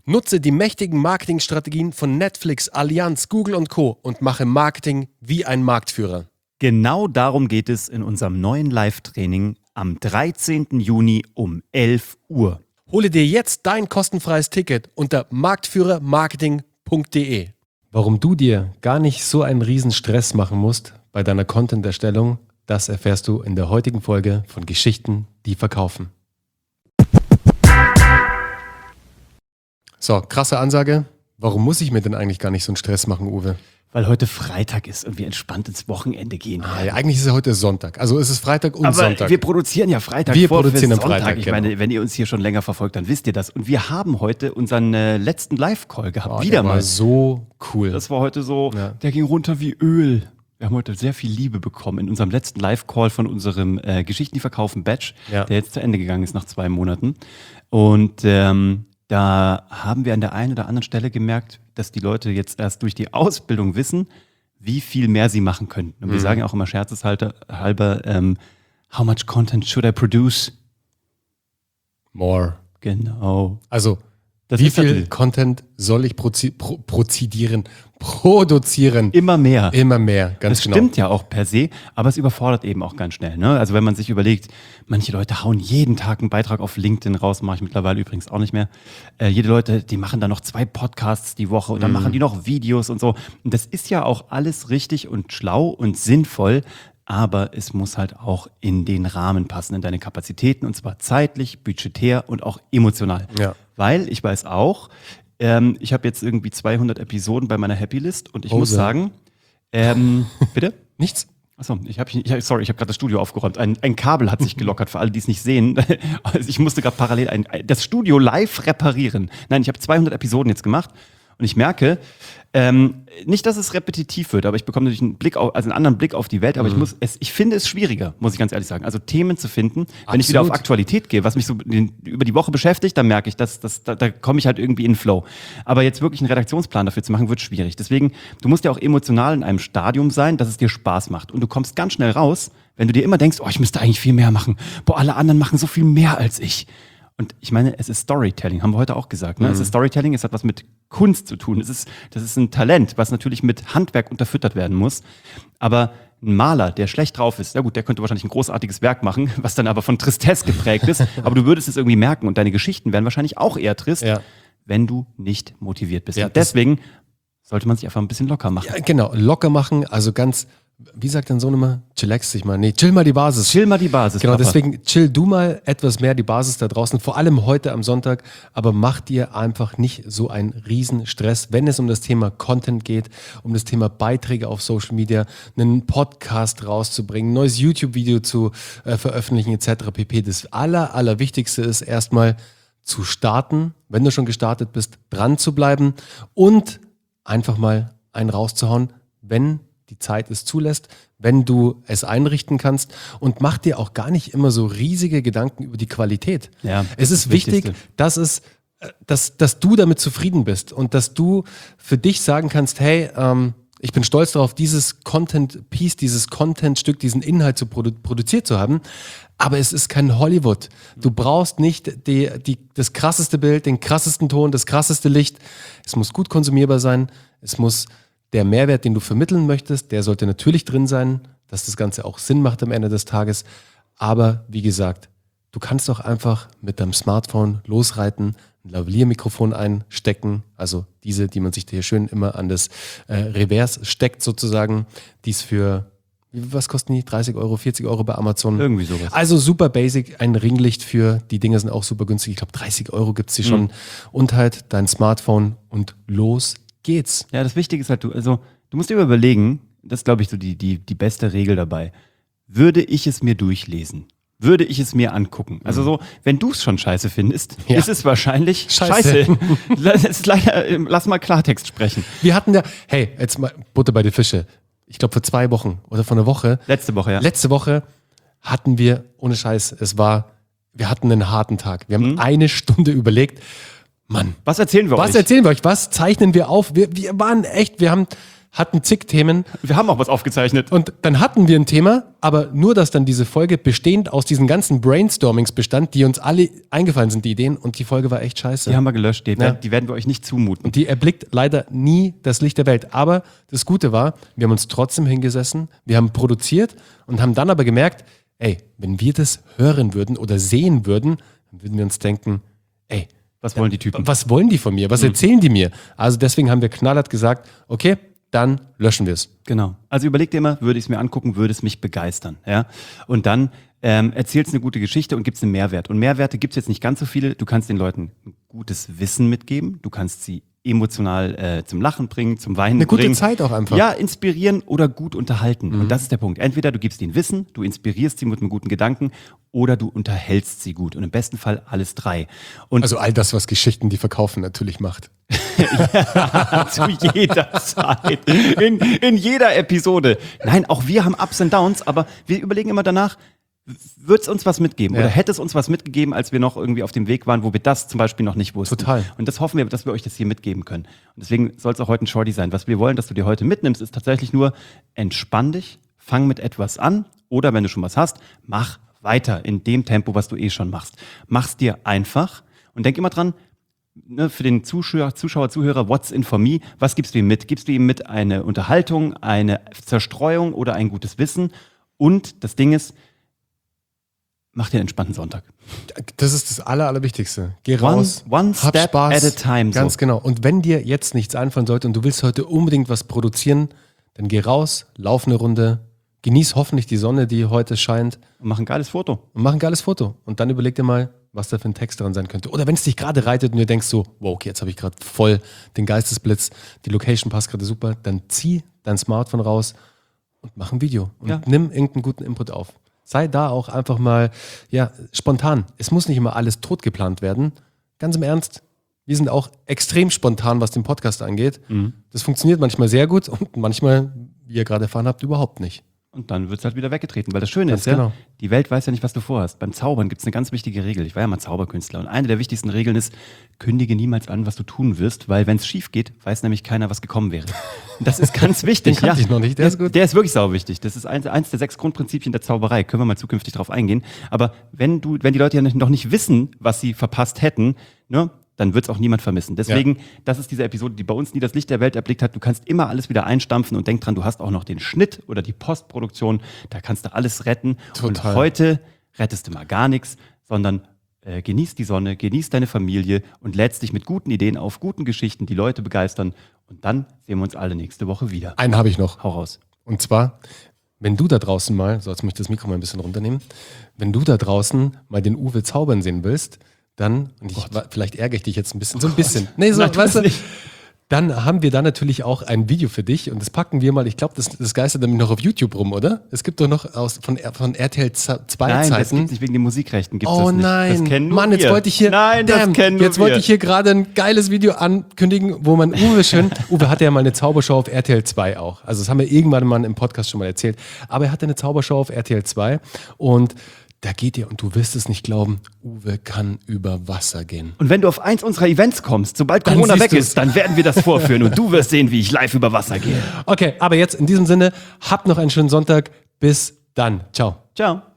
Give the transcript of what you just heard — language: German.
Nutze die mächtigen Marketingstrategien von Netflix, Allianz, Google und Co. und mache Marketing wie ein Marktführer. Genau darum geht es in unserem neuen Live-Training am 13. Juni um 11 Uhr. Hole dir jetzt dein kostenfreies Ticket unter marktführermarketing.de. Warum du dir gar nicht so einen riesen Stress machen musst bei deiner Content-Erstellung, das erfährst du in der heutigen Folge von Geschichten, die verkaufen. So, krasse Ansage. Warum muss ich mir denn eigentlich gar nicht so einen Stress machen, Uwe? Weil heute Freitag ist und wir entspannt ins Wochenende gehen. Ja, eigentlich ist es heute Sonntag. Also es ist Freitag und Sonntag. Wir produzieren ja Freitag Wir vor produzieren für am Sonntag. Freitag, Ich genau. meine, wenn ihr uns hier schon länger verfolgt, dann wisst ihr das. Und wir haben heute unseren letzten Live-Call gehabt. Oh, Wieder der war mal. so cool. Das war heute so, Ja. der ging runter wie Öl. Wir haben heute sehr viel Liebe bekommen in unserem letzten Live-Call von unserem Geschichten, die verkaufen Batch, Ja. der jetzt zu Ende gegangen ist nach 2 Monaten. Und da haben wir an der einen oder anderen Stelle gemerkt, dass die Leute jetzt erst durch die Ausbildung wissen, wie viel mehr sie machen können. Und wir sagen ja auch immer scherzeshalber, how much content should I produce? More. Genau. Also, Das wie ist viel natürlich Content soll ich produzieren? immer mehr. Immer mehr, ganz Das genau. stimmt ja auch per se, aber es überfordert eben auch ganz schnell. Ne? Also wenn man sich überlegt, manche Leute hauen jeden Tag einen Beitrag auf LinkedIn raus, mache ich mittlerweile übrigens auch nicht mehr. Jede Leute, die machen dann noch 2 Podcasts die Woche und dann machen die noch Videos und so. Und das ist ja auch alles richtig und schlau und sinnvoll, aber es muss halt auch in den Rahmen passen, in deine Kapazitäten, und zwar zeitlich, budgetär und auch emotional. Ja. Weil ich weiß auch, ich habe jetzt irgendwie 200 Episoden bei meiner Happy List und ich muss Hose. sagen, bitte? Nichts? Achso, ich habe gerade das Studio aufgeräumt. Ein Kabel hat sich gelockert, für alle, die es nicht sehen. Also ich musste gerade parallel das Studio live reparieren. Nein, ich habe 200 Episoden jetzt gemacht und ich merke, nicht, dass es repetitiv wird, aber ich bekomme natürlich einen anderen Blick auf die Welt, aber ich finde es schwieriger, muss ich ganz ehrlich sagen. Also Themen zu finden, wenn ich wieder auf Aktualität gehe, was mich so über die Woche beschäftigt, dann merke ich, da komme ich halt irgendwie in den Flow. Aber jetzt wirklich einen Redaktionsplan dafür zu machen, wird schwierig. Deswegen, du musst ja auch emotional in einem Stadium sein, dass es dir Spaß macht. Und du kommst ganz schnell raus, wenn du dir immer denkst, oh, ich müsste eigentlich viel mehr machen. Boah, alle anderen machen so viel mehr als ich. Und ich meine, es ist Storytelling, haben wir heute auch gesagt. Ne? Es ist Storytelling, es hat was mit Kunst zu tun. Das ist ein Talent, was natürlich mit Handwerk unterfüttert werden muss. Aber ein Maler, der schlecht drauf ist, ja gut, der könnte wahrscheinlich ein großartiges Werk machen, was dann aber von Tristesse geprägt ist. Aber du würdest es irgendwie merken und deine Geschichten wären wahrscheinlich auch eher trist, wenn du nicht motiviert bist. Ja, und deswegen sollte man sich einfach ein bisschen locker machen. Ja, genau, locker machen, also ganz, wie sagt dein Sohn immer? Chillax dich mal. Nee, chill mal die Basis. Chill mal die Basis. Genau, Papa. deswegen chill du mal etwas mehr die Basis da draußen, vor allem heute am Sonntag, aber mach dir einfach nicht so einen riesen Stress, wenn es um das Thema Content geht, um das Thema Beiträge auf Social Media, einen Podcast rauszubringen, ein neues YouTube-Video zu veröffentlichen etc. pp. Das Allerwichtigste ist erstmal zu starten, wenn du schon gestartet bist, dran zu bleiben und einfach mal einen rauszuhauen, wenn die Zeit es zulässt, wenn du es einrichten kannst, und mach dir auch gar nicht immer so riesige Gedanken über die Qualität. Ja, es ist das wichtig, Wichtigste. dass du damit zufrieden bist und dass du für dich sagen kannst, hey, ich bin stolz darauf, dieses Content-Piece, dieses Content-Stück, diesen Inhalt produziert zu haben, aber es ist kein Hollywood. Du brauchst nicht das krasseste Bild, den krassesten Ton, das krasseste Licht. Es muss gut konsumierbar sein, es muss der Mehrwert, den du vermitteln möchtest, der sollte natürlich drin sein, dass das Ganze auch Sinn macht am Ende des Tages. Aber wie gesagt, du kannst auch einfach mit deinem Smartphone losreiten, ein Lavalier-Mikrofon einstecken, also diese, die man sich hier schön immer an das Revers steckt sozusagen, die ist für, was kosten die? 30 Euro, 40 Euro bei Amazon? Irgendwie sowas. Also super basic, ein Ringlicht für, die Dinger sind auch super günstig, ich glaube 30 Euro gibt es die schon, und halt dein Smartphone und los geht's. Ja, das Wichtige ist halt, du musst dir überlegen, das ist, glaube ich, so die beste Regel dabei. Würde ich es mir durchlesen? Würde ich es mir angucken? Also so, wenn du es schon scheiße findest, ist es wahrscheinlich scheiße. Lass mal Klartext sprechen. Wir hatten ja, hey, jetzt mal Butter bei die Fische. Ich glaube vor 2 Wochen oder vor einer Woche. Letzte Woche, ja. Letzte Woche hatten wir, ohne Scheiß, wir hatten einen harten Tag. Wir haben 1 Stunde überlegt, Mann. Was erzählen wir euch? Was zeichnen wir auf? Wir waren echt, wir haben hatten zig Themen. Wir haben auch was aufgezeichnet. Und dann hatten wir ein Thema, aber nur, dass dann diese Folge bestehend aus diesen ganzen Brainstormings bestand, die uns alle eingefallen sind, die Ideen. Und die Folge war echt scheiße. Die haben wir gelöscht, die Ja. werden wir euch nicht zumuten. Und die erblickt leider nie das Licht der Welt. Aber das Gute war, wir haben uns trotzdem hingesessen, wir haben produziert und haben dann aber gemerkt, ey, wenn wir das hören würden oder sehen würden, dann würden wir uns denken, ey, Was wollen die Typen? was wollen die von mir? Was erzählen die mir? Also deswegen haben wir knallhart gesagt, okay, dann löschen wir es. Genau. Also überleg dir immer, würde ich es mir angucken, würde es mich begeistern. Ja? Und dann erzählst eine gute Geschichte und gibst einen Mehrwert. Und Mehrwerte gibt es jetzt nicht ganz so viele. Du kannst den Leuten ein gutes Wissen mitgeben. Du kannst sie emotional zum Lachen bringen, zum Weinen Eine gute bringen. Zeit auch einfach. Ja, inspirieren oder gut unterhalten. Und das ist der Punkt. Entweder du gibst ihnen Wissen, du inspirierst sie mit einem guten Gedanken oder du unterhältst sie gut. Und im besten Fall alles drei. Und Also all das, was Geschichten, die verkaufen, natürlich macht. zu jeder Zeit, in jeder Episode. Nein, auch wir haben Ups und Downs, aber wir überlegen immer danach, wird es uns was mitgeben? Ja. Oder hätte es uns was mitgegeben, als wir noch irgendwie auf dem Weg waren, wo wir das zum Beispiel noch nicht wussten? Total. Und das hoffen wir, dass wir euch das hier mitgeben können. Und deswegen soll es auch heute ein Shorty sein. Was wir wollen, dass du dir heute mitnimmst, ist tatsächlich nur, entspann dich, fang mit etwas an oder wenn du schon was hast, mach weiter in dem Tempo, was du eh schon machst. Mach's dir einfach und denk immer dran, ne, für den Zuschauer, Zuhörer, what's in for me? Was gibst du ihm mit? Gibst du ihm mit eine Unterhaltung, eine Zerstreuung oder ein gutes Wissen? Und das Ding ist, mach dir einen entspannten Sonntag. Das ist das Allerwichtigste. Geh raus, One hab step Spaß. at a time, so. Ganz genau. Und wenn dir jetzt nichts einfallen sollte und du willst heute unbedingt was produzieren, dann geh raus, lauf eine Runde, genieß hoffentlich die Sonne, die heute scheint Und mach ein geiles Foto. und mach ein geiles Foto. Und dann überleg dir mal, was da für ein Text dran sein könnte. Oder wenn es dich gerade reitet und du denkst so, wow, okay, jetzt habe ich gerade voll den Geistesblitz, die Location passt gerade super, dann zieh dein Smartphone raus und mach ein Video. Und Ja. nimm irgendeinen guten Input auf. Sei da auch einfach mal, ja, spontan. Es muss nicht immer alles tot geplant werden. Ganz im Ernst, wir sind auch extrem spontan, was den Podcast angeht. Das funktioniert manchmal sehr gut und manchmal, wie ihr gerade erfahren habt, überhaupt nicht. Und dann wird es halt wieder weggetreten. Weil das Schöne Ganz ist, ja, genau. die Welt weiß ja nicht, was du vorhast. Beim Zaubern gibt es eine ganz wichtige Regel. Ich war ja mal Zauberkünstler. Und eine der wichtigsten Regeln ist, kündige niemals an, was du tun wirst, weil wenn es schief geht, weiß nämlich keiner, was gekommen wäre. Und das ist ganz wichtig. Den kannte ich noch nicht, der ist gut. Der ist wirklich sauwichtig. Das ist eins der 6 Grundprinzipien der Zauberei. Können wir mal zukünftig drauf eingehen. Aber wenn die Leute ja noch nicht wissen, was sie verpasst hätten, ne, dann wird es auch niemand vermissen. Deswegen, das ist diese Episode, die bei uns nie das Licht der Welt erblickt hat. Du kannst immer alles wieder einstampfen und denk dran, du hast auch noch den Schnitt oder die Postproduktion. Da kannst du alles retten. Total. Und heute rettest du mal gar nichts, sondern genieß die Sonne, genieß deine Familie und lädst dich mit guten Ideen auf, guten Geschichten, die Leute begeistern. Und dann sehen wir uns alle nächste Woche wieder. Einen habe ich noch. Hau raus. Und zwar, wenn du da draußen mal, so jetzt muss ich das Mikro mal ein bisschen runternehmen, wenn du da draußen mal den Uwe zaubern sehen willst, dann, und vielleicht ärgere ich dich jetzt ein bisschen, so ein bisschen. Nee, so, Nein, tu weißt es du, nicht. dann haben wir da natürlich auch ein Video für dich und das packen wir mal, ich glaube, das geistert nämlich noch auf YouTube rum, oder? Es gibt doch noch von RTL 2 Nein, das Zeiten. gibt's nicht wegen den Musikrechten. Gibt's Oh das nicht. nein, Das kennen nur Mann, jetzt wir. wollte ich hier, Nein, das kennen nur jetzt wollte wir. ich hier gerade ein geiles Video ankündigen, wo man Uwe hatte ja mal eine Zaubershow auf RTL 2 auch. Also das haben wir irgendwann mal im Podcast schon mal erzählt. Aber er hatte eine Zaubershow auf RTL 2 und da geht ihr, und du wirst es nicht glauben, Uwe kann über Wasser gehen. Und wenn du auf eins unserer Events kommst, sobald Dann Corona siehst weg du's. ist, dann werden wir das vorführen und du wirst sehen, wie ich live über Wasser gehe. Okay, aber jetzt in diesem Sinne, habt noch einen schönen Sonntag. Bis dann. Ciao. Ciao.